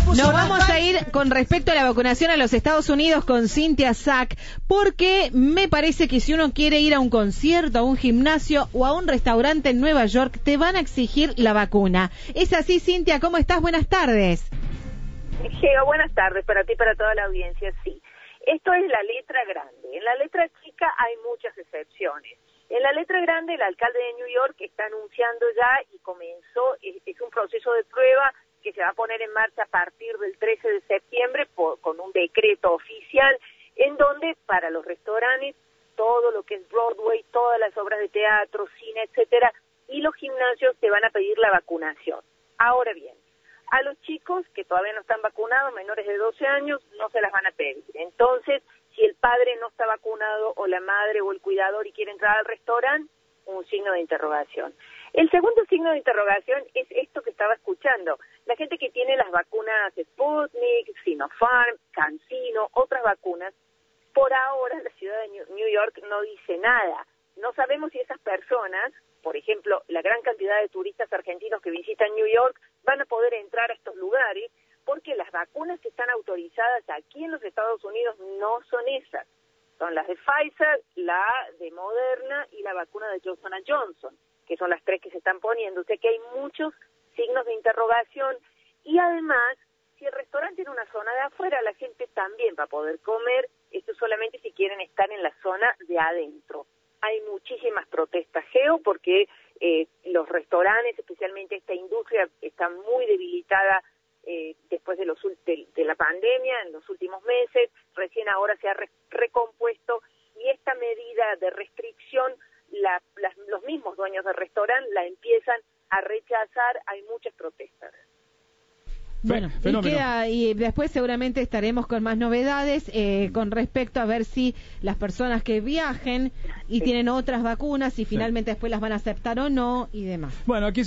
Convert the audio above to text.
Nos vamos a ir con respecto a la vacunación a los Estados Unidos con Cintia Sack, porque me parece que si uno quiere ir a un concierto, a un gimnasio o a un restaurante en Nueva York, te van a exigir la vacuna. ¿Es así, Cintia? ¿Cómo estás? Buenas tardes. Geo, buenas tardes para ti y para toda la audiencia. Sí, esto es la letra grande. En la letra chica hay muchas excepciones. En la letra grande, el alcalde de New York está anunciando ya y comenzó, es un proceso de prueba que se va a poner en marcha a partir del 13 de septiembre con un decreto oficial en donde para los restaurantes, todo lo que es Broadway, todas las obras de teatro, cine, etcétera, y los gimnasios te van a pedir la vacunación. Ahora bien, a los chicos que todavía no están vacunados, menores de 12 años, no se las van a pedir. Entonces, si el padre no está vacunado o la madre o el cuidador y quiere entrar al restaurante, un signo de interrogación. El segundo signo de interrogación es esto que estaba escuchando. La gente que tiene las vacunas Sputnik, Sinopharm, CanSino, otras vacunas, por ahora la ciudad de New York no dice nada. No sabemos si esas personas, por ejemplo, la gran cantidad de turistas argentinos que visitan New York, van a poder entrar a estos lugares, porque las vacunas que están autorizadas aquí en los Estados Unidos no son esas. Son las de Pfizer, la de Moderna y la vacuna de Johnson & Johnson, que son las tres que se están poniendo. O sea que hay muchos signos de interrogación y además, si el restaurante tiene una zona de afuera, la gente también va a poder comer, esto solamente si quieren estar en la zona de adentro. Hay muchísimas protestas, Geo, porque los restaurantes, especialmente esta industria, está muy debilitada después de la pandemia, en los últimos meses, recién ahora se ha recompuesto, y esta medida de restricción, los mismos dueños del restaurante la empiezan a rechazar, hay muchas protestas. Bueno, y después seguramente estaremos con más novedades con respecto a ver si las personas que viajen y tienen otras vacunas, si finalmente después las van a aceptar o no y demás. Bueno, aquí